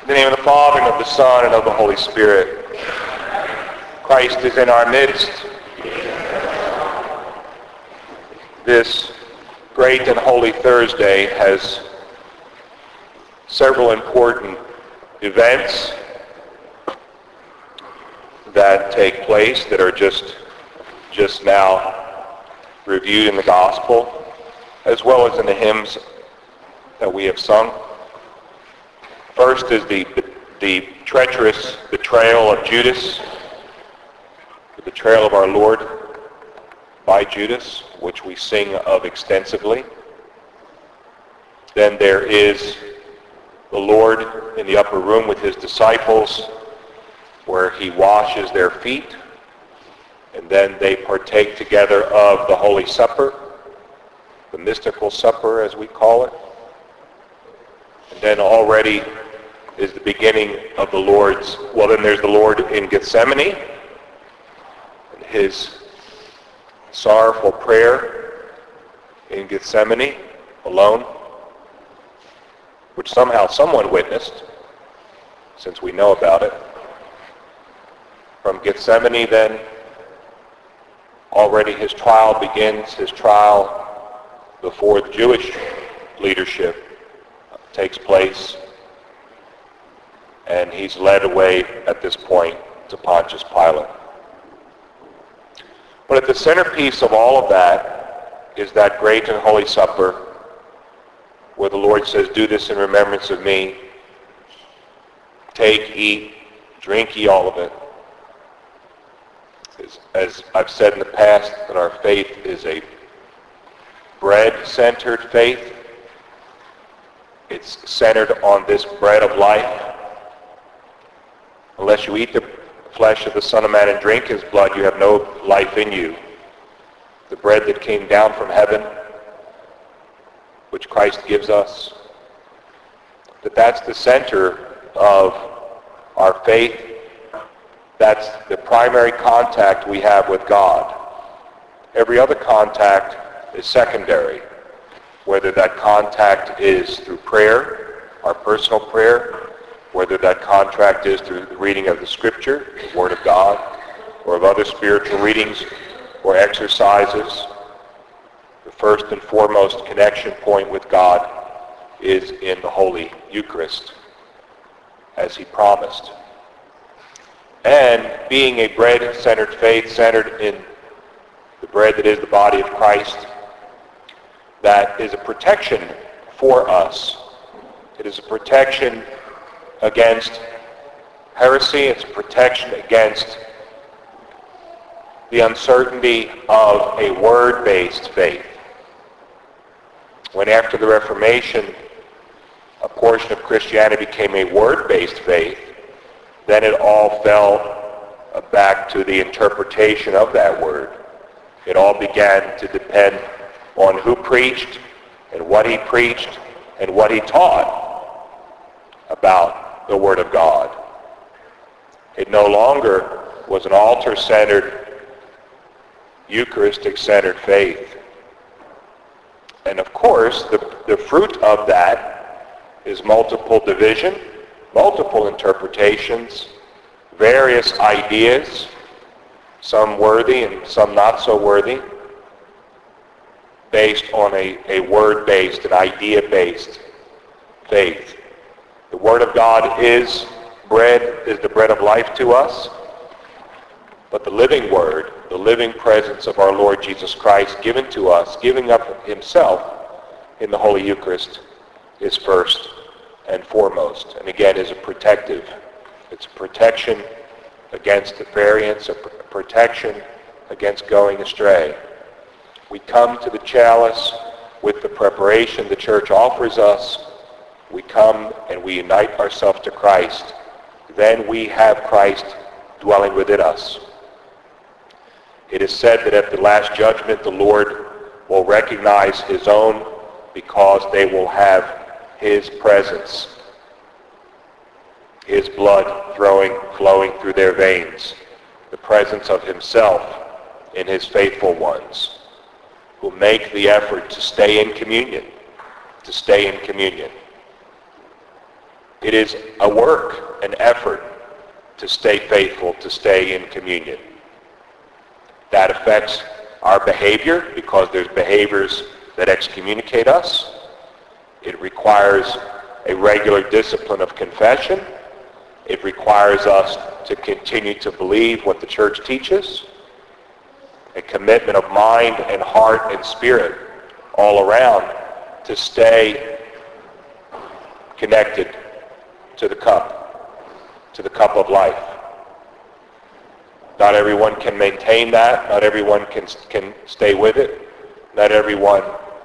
In the name of the Father, and of the Son, and of the Holy Spirit. Christ is in our midst. This great and holy Thursday has several important events that take place that are just now reviewed in the Gospel, as well as in the hymns that we have sung. First is the treacherous betrayal of Judas, the betrayal of our Lord by Judas, which we sing of extensively. Then there is the Lord in the upper room with his disciples, where he washes their feet, and then they partake together of the Holy Supper, the mystical supper as we call it. And then already is the beginning of the Lord's, then there's the Lord in Gethsemane, and his sorrowful prayer in Gethsemane alone, which somehow someone witnessed, since we know about it. From Gethsemane then, already his trial begins, his trial before the Jewish leadership takes place, and he's led away at this point to Pontius Pilate. But at the centerpiece of all of that is that great and holy supper where the Lord says, "Do this in remembrance of me. Take, eat, drink ye all of it." As I've said in the past, that our faith is a bread-centered faith. It's centered on this bread of life. Unless you eat the flesh of the Son of Man and drink his blood, you have no life in you. The bread that came down from heaven, which Christ gives us, that's the center of our faith. That's the primary contact we have with God. Every other contact is secondary, whether that contact is through prayer, our personal prayer, whether that contact is through the reading of the Scripture, the Word of God, or of other spiritual readings or exercises. The first and foremost connection point with God is in the Holy Eucharist, as he promised. And being a bread-centered faith, centered in the bread that is the body of Christ, that is a protection for us. It is a protection against heresy. It's a protection against the uncertainty of a word-based faith. When after the Reformation, a portion of Christianity became a word-based faith, then it all fell back to the interpretation of that word. It all began to depend on who preached and what he preached and what he taught about the Word of God. It no longer was an altar-centered, Eucharistic-centered faith. And of course, the fruit of that is multiple division, multiple interpretations, various ideas, some worthy and some not so worthy, based on a word-based and idea-based faith. The Word of God is the bread of life to us, but the living Word, the living presence of our Lord Jesus Christ given to us, giving up himself in the Holy Eucharist, is first and foremost, and again is a protective. It's a protection against the variance, a protection against going astray. We come to the chalice with the preparation the Church offers us. We come and we unite ourselves to Christ. Then we have Christ dwelling within us. It is said that at the last judgment the Lord will recognize his own because they will have his presence, his blood flowing through their veins, the presence of himself in his faithful ones who make the effort to stay in communion, It is a work, an effort to stay faithful, to stay in communion. That affects our behavior because there's behaviors that excommunicate us. It requires a regular discipline of confession. It requires us to continue to believe what the church teaches. A commitment of mind and heart and spirit all around to stay connected to the cup of life. Not everyone can maintain that. Not everyone can stay with it. Not everyone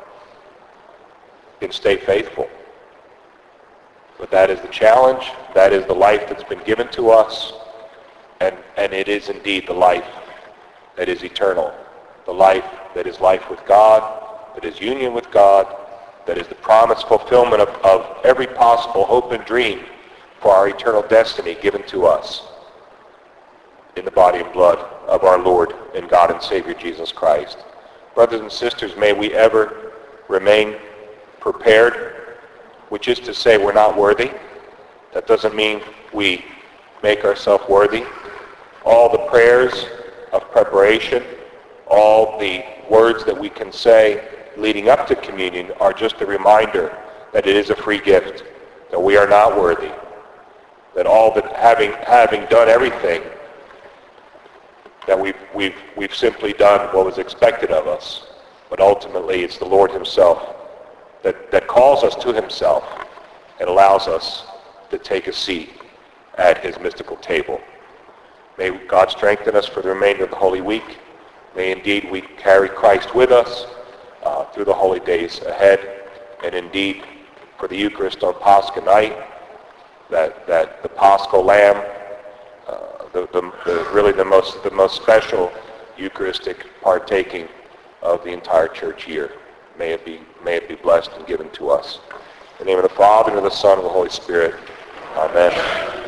can stay faithful. But that is the challenge. That is the life that's been given to us. And it is indeed the life that is eternal. The life that is life with God, that is union with God, that is the promised fulfillment of every possible hope and dream for our eternal destiny given to us in the body and blood of our Lord and God and Savior Jesus Christ. Brothers and sisters, may we ever remain prepared, which is to say we're not worthy. That doesn't mean we make ourselves worthy. All the prayers of preparation, all the words that we can say leading up to communion are just a reminder that it is a free gift, that we are not worthy, that all that having done everything, that we've simply done what was expected of us. But ultimately it's the Lord himself that calls us to himself and allows us to take a seat at his mystical table. May God strengthen us for the remainder of the Holy Week. May indeed we carry Christ with us through the holy days ahead. And indeed, for the Eucharist on Pascha night, that the Paschal Lamb, really the most special Eucharistic partaking of the entire church year. May it be blessed and given to us. In the name of the Father, and of the Son, and of the Holy Spirit. Amen.